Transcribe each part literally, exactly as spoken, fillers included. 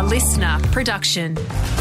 listener production.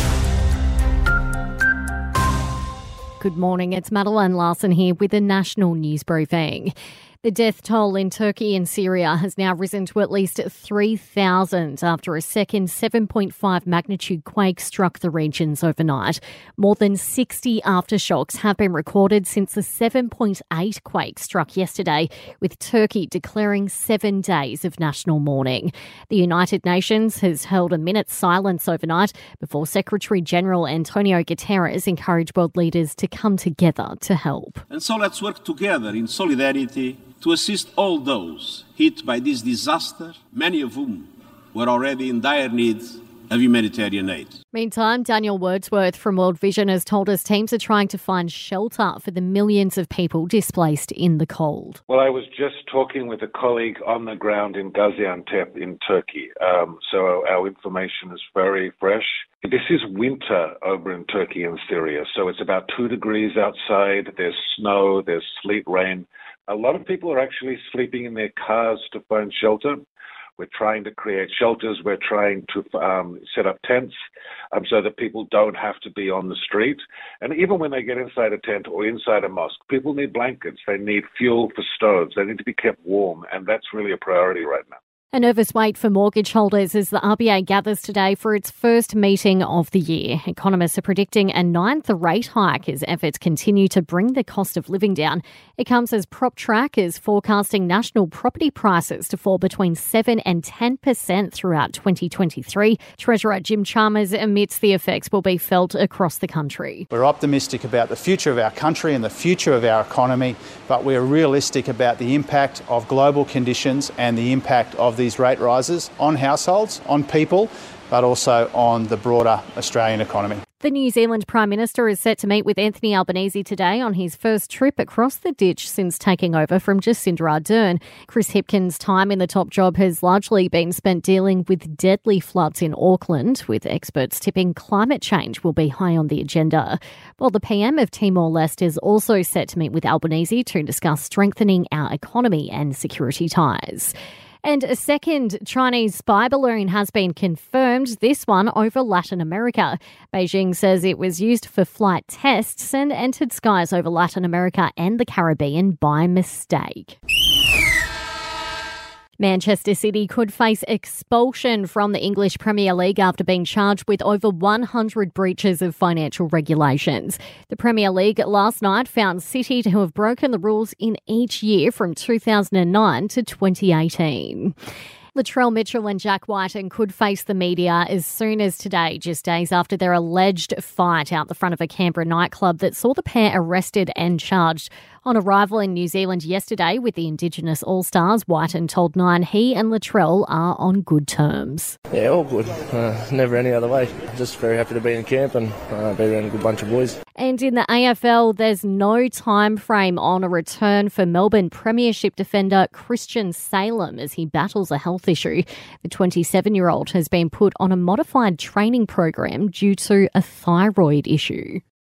Good morning, it's Madeline Larson here with a national news briefing. The death toll in Turkey and Syria has now risen to at least three thousand after a second seven point five magnitude quake struck the regions overnight. More than sixty aftershocks have been recorded since the seven point eight quake struck yesterday, with Turkey declaring seven days of national mourning. The United Nations has held a minute's silence overnight before Secretary-General Antonio Guterres encouraged world leaders to come together to help. And so let's work together in solidarity to assist all those hit by this disaster, many of whom were already in dire need of humanitarian aid. Meantime, Daniel Wordsworth from World Vision has told us teams are trying to find shelter for the millions of people displaced in the cold. Well, I was just talking with a colleague on the ground in Gaziantep in Turkey, um, so our information is very fresh. This is winter over in Turkey and Syria, so it's about two degrees outside, there's snow, there's sleet, rain. A lot of people are actually sleeping in their cars to find shelter. We're trying to create shelters. We're trying to um, set up tents um, so that people don't have to be on the street. And even when they get inside a tent or inside a mosque, people need blankets. They need fuel for stoves. They need to be kept warm. And that's really a priority right now. A nervous wait for mortgage holders as the R B A gathers today for its first meeting of the year. Economists are predicting a ninth rate hike as efforts continue to bring the cost of living down. It comes as PropTrack is forecasting national property prices to fall between seven and ten percent throughout twenty twenty-three. Treasurer Jim Chalmers admits the effects will be felt across the country. We're optimistic about the future of our country and the future of our economy, but we're realistic about the impact of global conditions and the impact of these rate rises on households, on people, but also on the broader Australian economy. The New Zealand Prime Minister is set to meet with Anthony Albanese today on his first trip across the ditch since taking over from Jacinda Ardern. Chris Hipkins' time in the top job has largely been spent dealing with deadly floods in Auckland, with experts tipping climate change will be high on the agenda. While the P M of Timor-Leste is also set to meet with Albanese to discuss strengthening our economy and security ties. And a second Chinese spy balloon has been confirmed, this one over Latin America. Beijing says it was used for flight tests and entered skies over Latin America and the Caribbean by mistake. Manchester City could face expulsion from the English Premier League after being charged with over one hundred breaches of financial regulations. The Premier League last night found City to have broken the rules in each year from two thousand nine to twenty eighteen. Latrell Mitchell and Jack Whiten could face the media as soon as today, just days after their alleged fight out the front of a Canberra nightclub that saw the pair arrested and charged. On arrival in New Zealand yesterday with the Indigenous All-Stars, Whiten told Nine he and Latrell are on good terms. Yeah, all good. Uh, never any other way. Just very happy to be in camp and uh, be around a good bunch of boys. And in the A F L, there's no time frame on a return for Melbourne Premiership defender Christian Salem as he battles a health issue. The twenty-seven-year-old has been put on a modified training program due to a thyroid issue.